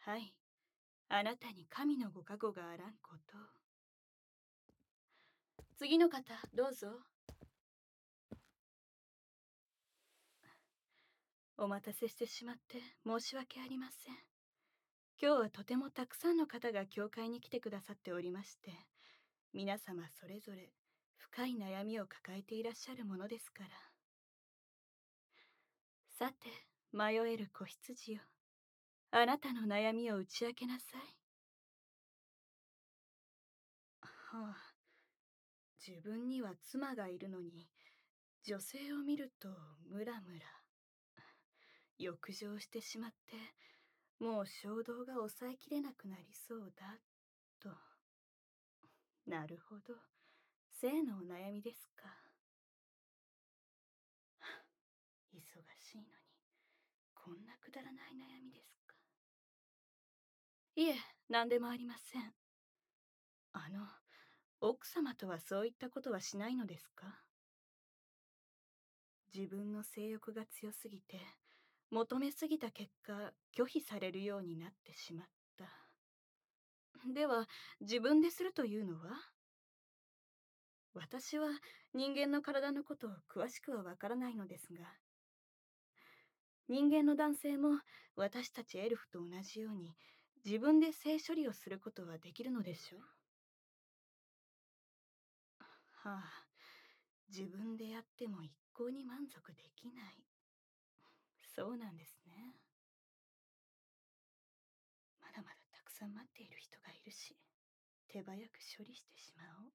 はい。あなたに神のご加護があらんこと。次の方、どうぞ。お待たせしてしまって申し訳ありません。今日はとてもたくさんの方が教会に来てくださっておりまして、皆様それぞれ深い悩みを抱えていらっしゃるものですから。さて、迷える子羊よ。あなたの悩みを打ち明けなさい。はあ、自分には妻がいるのに、女性を見るとムラムラ。欲情してしまって、もう衝動が抑えきれなくなりそうだ、と。なるほど。性のお悩みですか。忙しいのに、こんなくだらない悩みですか。いえ、何でもありません。奥様とはそういったことはしないのですか。自分の性欲が強すぎて、求めすぎた結果、拒否されるようになってしまった。では、自分でするというのは。私は人間の体のことを詳しくはわからないのですが、人間の男性も私たちエルフと同じように自分で性処理をすることはできるのでしょう。はあ、自分でやっても一向に満足できない。そうなんですね。まだまだたくさん待っている人がいるし、手早く処理してしまおう。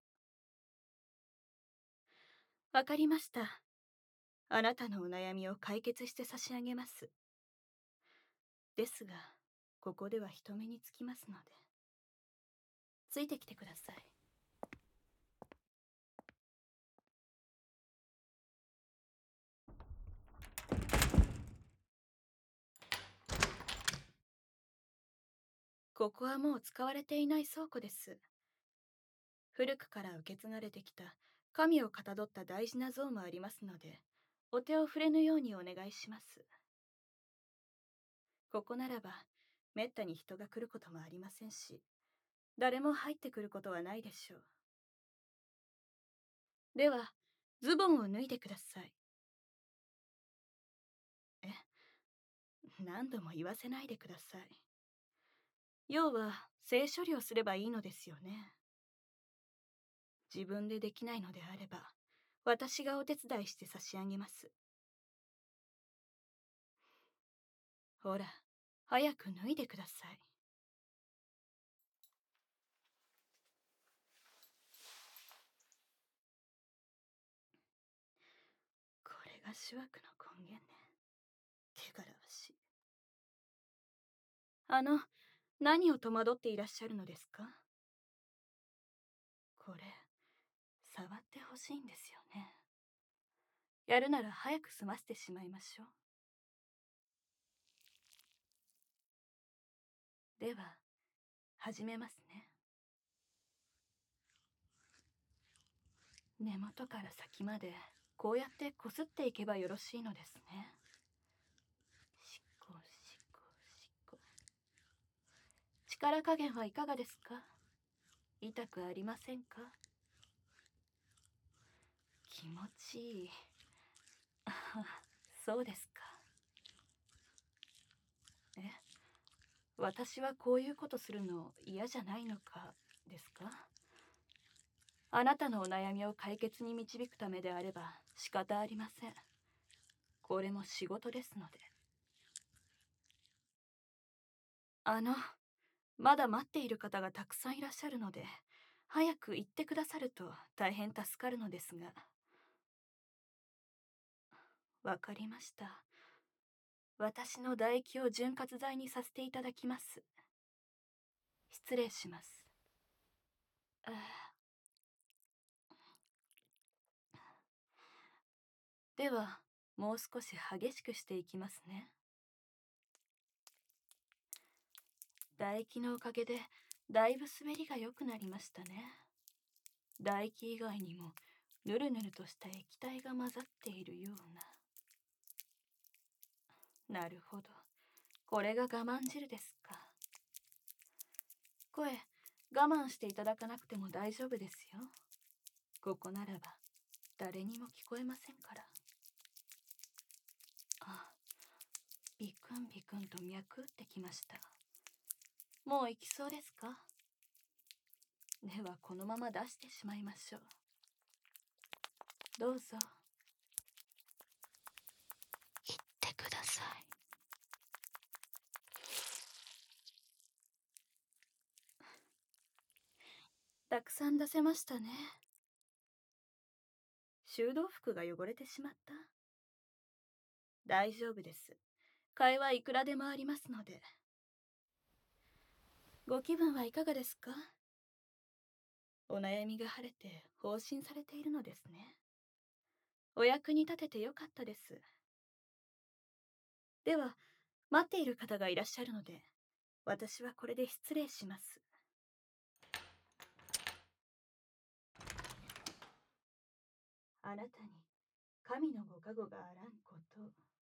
わかりました。あなたのお悩みを解決して差し上げます。ですが、ここでは人目につきますので、ついてきてください。ここはもう使われていない倉庫です。古くから受け継がれてきた神をかたどった大事な像もありますので、お手を触れぬようにお願いします。ここならば、めったに人が来ることもありませんし、誰も入ってくることはないでしょう。では、ズボンを脱いでください。え、何度も言わせないでください。要は、性処理をすればいいのですよね。自分でできないのであれば、私がお手伝いして差し上げます。ほら、早く脱いでください。これが主悪の根源ね。汚らわしい。何を戸惑っていらっしゃるのですか。これ、触ってほしいんですよね。やるなら早く済ませてしまいましょう。では、始めますね。根元から先まで、こうやってこすっていけばよろしいのですね。しこしこしこ。力加減はいかがですか。痛くありませんか。気持ちいい。あ、そうですか。え、私はこういうことするの嫌じゃないのかですか。あなたのお悩みを解決に導くためであれば仕方ありません。これも仕事ですので。まだ待っている方がたくさんいらっしゃるので、早く行ってくださると大変助かるのですが。わかりました。私の唾液を潤滑剤にさせていただきます。失礼します。では、もう少し激しくしていきますね。唾液のおかげでだいぶ滑りが良くなりましたね。唾液以外にもぬるぬるとした液体が混ざっているような。なるほど。これが我慢汁ですか。 声、我慢していただかなくても大丈夫ですよ。ここならば、誰にも聞こえませんから。あ、ビクンビクンと脈打ってきました。もう行きそうですか？ではこのまま出してしまいましょう。どうぞ。行ってください。たくさん出せましたね。修道服が汚れてしまった。大丈夫です。替えはいくらでもありますので。ご気分はいかがですか？お悩みが晴れて放心されているのですね。お役に立ててよかったです。では、待っている方がいらっしゃるので、私はこれで失礼します。あなたに神のご加護があらんこと。